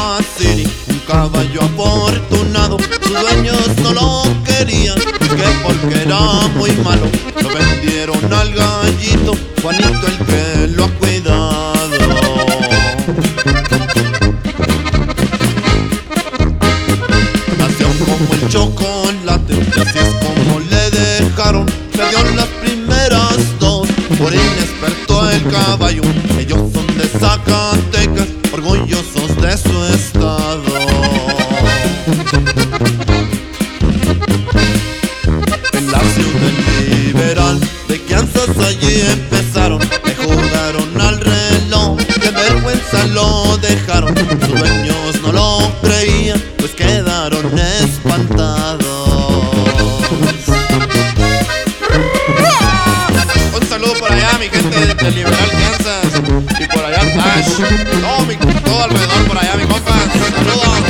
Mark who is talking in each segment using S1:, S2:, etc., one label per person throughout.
S1: Kansas City, un caballo afortunado. Sus dueños no lo querían, que porque era muy malo. Lo vendieron al gallito, Juanito el que lo ha cuidado. Nació como el chocolate y así es como le dejaron. Perdió las primeras dos por inexperto el caballo. Ellos son de Zacatecas, orgullosos de su estado. En la ciudad liberal de Kansas allí empezaron. Le jugaron al reloj, qué vergüenza lo dejaron. Sus dueños no lo creían, pues quedaron espantados. Un saludo por allá, mi gente de Liberal, Kansas. Y por allá Ash, todo alrededor por allá, mi compa. Saludos.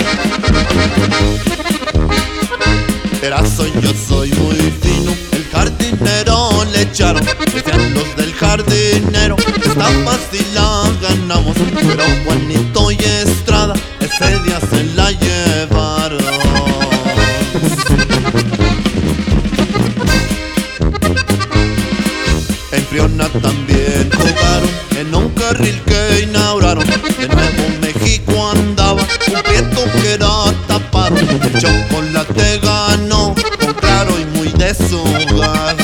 S1: Verás, yo soy muy fino, el jardinero le echaron. Decían los del jardinero, esta fácil la ganamos. Pero Juanito y Estrada ese día se la llevaron. En Friona también jugaron, en un carril que inauguraron. De Nuevo México andaba un prieto que era tapado. El chocolate ganó, con claro y muy deshogado.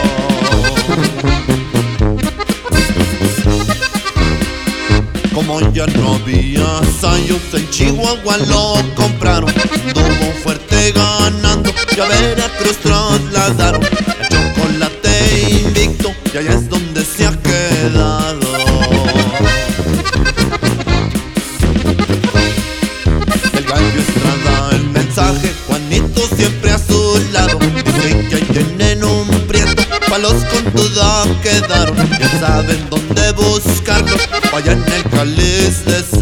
S1: Como ya no había sayos, en Chihuahua lo compraron. Tuvo fuerte ganando y a Veracruz trasladaron. El chocolate invicto y allá es donde se ha quedado. El gallo Estrada el mensaje, Juanito siempre a su lado. Dice que ahí tienen un prieto, palos con duda quedaron. Ya saben dónde buscarlo, allá en el cáliz de